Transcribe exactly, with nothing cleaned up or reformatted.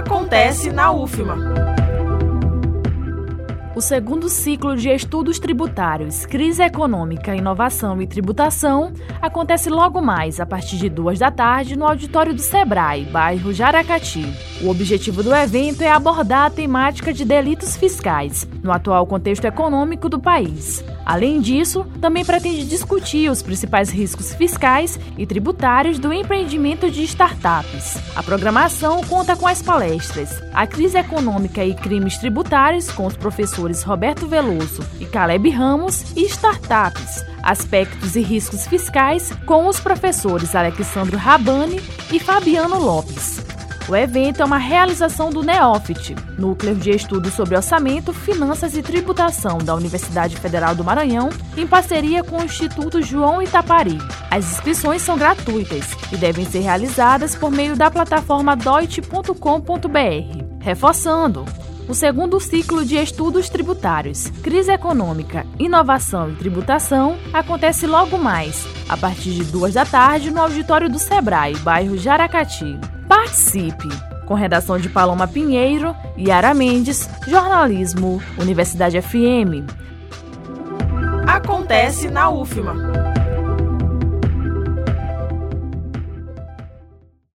Acontece na U F M A. O segundo ciclo de estudos tributários, Crise Econômica, Inovação e Tributação, acontece logo mais, a partir de duas da tarde, no auditório do Sebrae, bairro Jaracati. O objetivo do evento é abordar a temática de delitos fiscais, no atual contexto econômico do país. Além disso, também pretende discutir os principais riscos fiscais e tributários do empreendimento de startups. A programação conta com as palestras A Crise Econômica e Crimes Tributários, com os professores Roberto Veloso e Caleb Ramos, e Startups, Aspectos e Riscos Fiscais, com os professores Alexandro Rabani e Fabiano Lopes. O evento é uma realização do NEOFIT, Núcleo de Estudos sobre Orçamento, Finanças e Tributação da Universidade Federal do Maranhão, em parceria com o Instituto João Itapari. As inscrições são gratuitas e devem ser realizadas por meio da plataforma doit ponto com ponto br. Reforçando, o segundo ciclo de estudos tributários, Crise Econômica, Inovação e Tributação, acontece logo mais, a partir de duas da tarde, no auditório do Sebrae, bairro Jaracati. Participe! Com redação de Paloma Pinheiro, Yara Mendes, Jornalismo, Universidade F M. Acontece na U F M A.